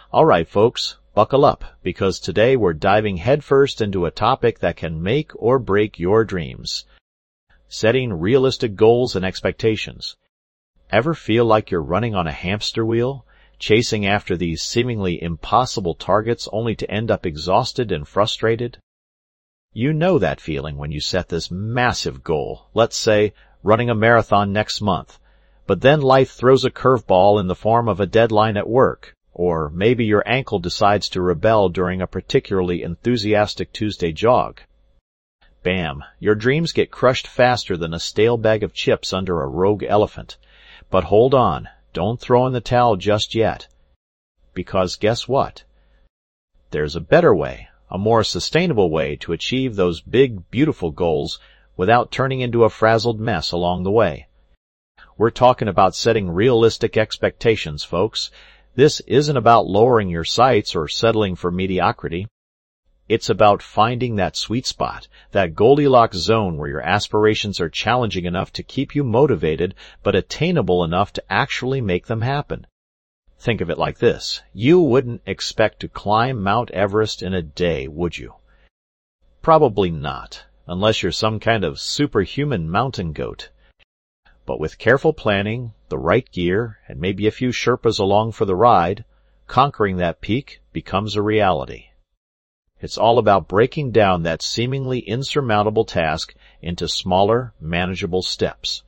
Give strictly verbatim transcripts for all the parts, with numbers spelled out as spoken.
Alright folks, buckle up, because today we're diving headfirst into a topic that can make or break your dreams. Setting realistic goals and expectations. Ever feel like you're running on a hamster wheel, chasing after these seemingly impossible targets only to end up exhausted and frustrated? You know that feeling when you set this massive goal, let's say, running a marathon next month, but then life throws a curveball in the form of a deadline at work, or maybe your ankle decides to rebel during a particularly enthusiastic Tuesday jog. Bam, your dreams get crushed faster than a stale bag of chips under a rogue elephant. But hold on, don't throw in the towel just yet. Because guess what? There's a better way, a more sustainable way to achieve those big, beautiful goals without turning into a frazzled mess along the way. We're talking about setting realistic expectations, folks. This isn't about lowering your sights or settling for mediocrity. It's about finding that sweet spot, that Goldilocks zone where your aspirations are challenging enough to keep you motivated, but attainable enough to actually make them happen. Think of it like this. You wouldn't expect to climb Mount Everest in a day, would you? Probably not, unless you're some kind of superhuman mountain goat. But with careful planning, the right gear, and maybe a few Sherpas along for the ride, conquering that peak becomes a reality. It's all about breaking down that seemingly insurmountable task into smaller, manageable steps.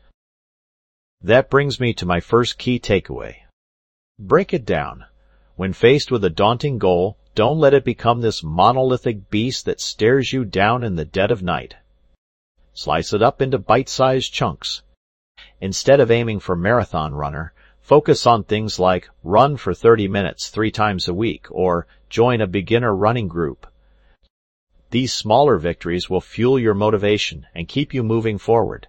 That brings me to my first key takeaway. Break it down. When faced with a daunting goal, don't let it become this monolithic beast that stares you down in the dead of night. Slice it up into bite-sized chunks. Instead of aiming for marathon runner, focus on things like run for thirty minutes three times a week or join a beginner running group. These smaller victories will fuel your motivation and keep you moving forward.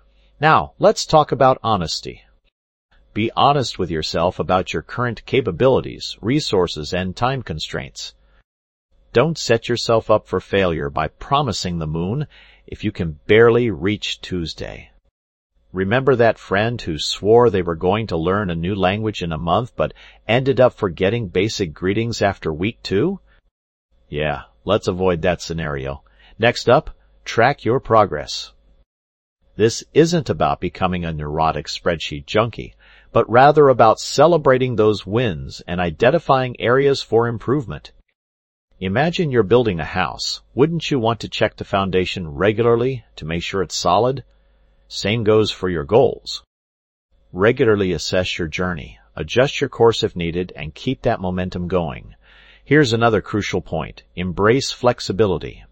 Now, let's talk about honesty. Be honest with yourself about your current capabilities, resources, and time constraints. Don't set yourself up for failure by promising the moon if you can barely reach Tuesday. Remember that friend who swore they were going to learn a new language in a month but ended up forgetting basic greetings after week two? Yeah, let's avoid that scenario. Next up, track your progress. This isn't about becoming a neurotic spreadsheet junkie, but rather about celebrating those wins and identifying areas for improvement. Imagine you're building a house. Wouldn't you want to check the foundation regularly to make sure it's solid? Same goes for your goals. Regularly assess your journey, adjust your course if needed, and keep that momentum going. Here's another crucial point. Embrace flexibility.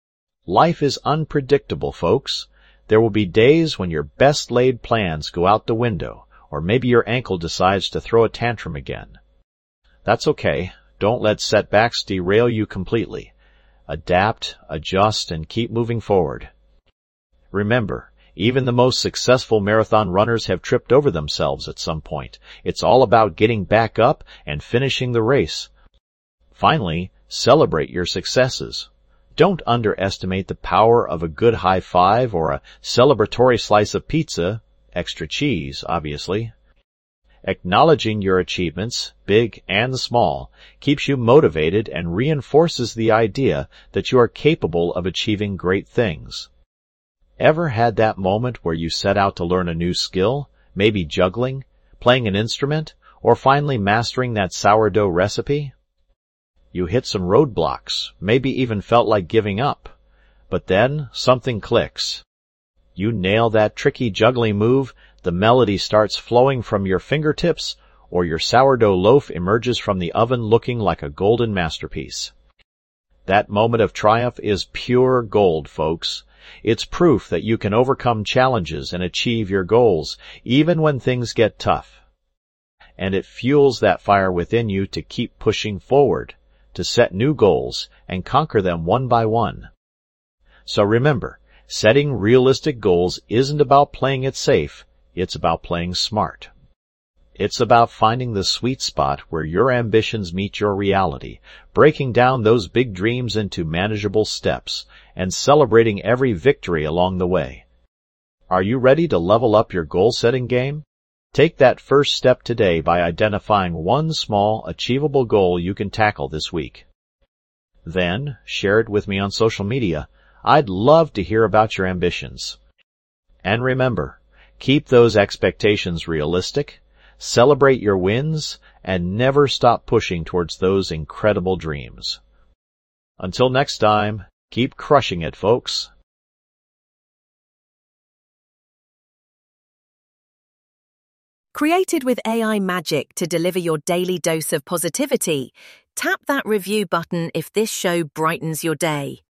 Life is unpredictable, folks. There will be days when your best laid plans go out the window, or maybe your ankle decides to throw a tantrum again. That's okay. Don't let setbacks derail you completely. Adapt, adjust, and keep moving forward. Remember, even the most successful marathon runners have tripped over themselves at some point. It's all about getting back up and finishing the race. Finally, celebrate your successes. Don't underestimate the power of a good high five or a celebratory slice of pizza, extra cheese, obviously. Acknowledging your achievements, big and small, keeps you motivated and reinforces the idea that you are capable of achieving great things. Ever had that moment where you set out to learn a new skill, maybe juggling, playing an instrument, or finally mastering that sourdough recipe? You hit some roadblocks, maybe even felt like giving up. But then something clicks. You nail that tricky juggling move, the melody starts flowing from your fingertips, or your sourdough loaf emerges from the oven looking like a golden masterpiece. That moment of triumph is pure gold, folks. It's proof that you can overcome challenges and achieve your goals, even when things get tough. And it fuels that fire within you to keep pushing forward, to set new goals and conquer them one by one. So remember, setting realistic goals isn't about playing it safe, it's about playing smart. It's about finding the sweet spot where your ambitions meet your reality, breaking down those big dreams into manageable steps, and celebrating every victory along the way. Are you ready to level up your goal-setting game? Take that first step today by identifying one small, achievable goal you can tackle this week. Then, share it with me on social media. I'd love to hear about your ambitions. And remember, keep those expectations realistic, celebrate your wins, and never stop pushing towards those incredible dreams. Until next time, keep crushing it, folks. Created with A I magic to deliver your daily dose of positivity, tap that review button if this show brightens your day.